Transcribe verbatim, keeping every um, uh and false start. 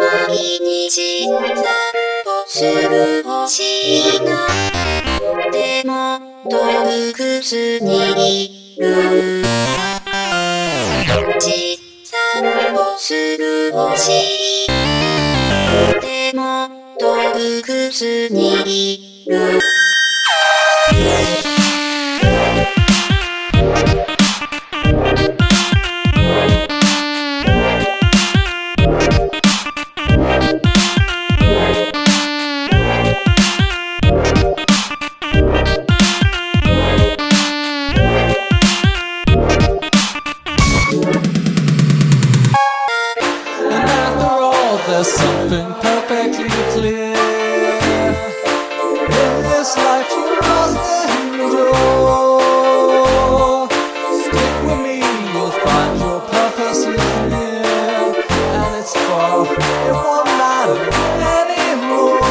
毎日散歩する星がでも洞窟にいる。散歩する星でも洞窟にいる。 There's something perfectly clear. In this life you must endure. Stick with me, you'll find your purpose is near. And it's far, it won't matter anymore.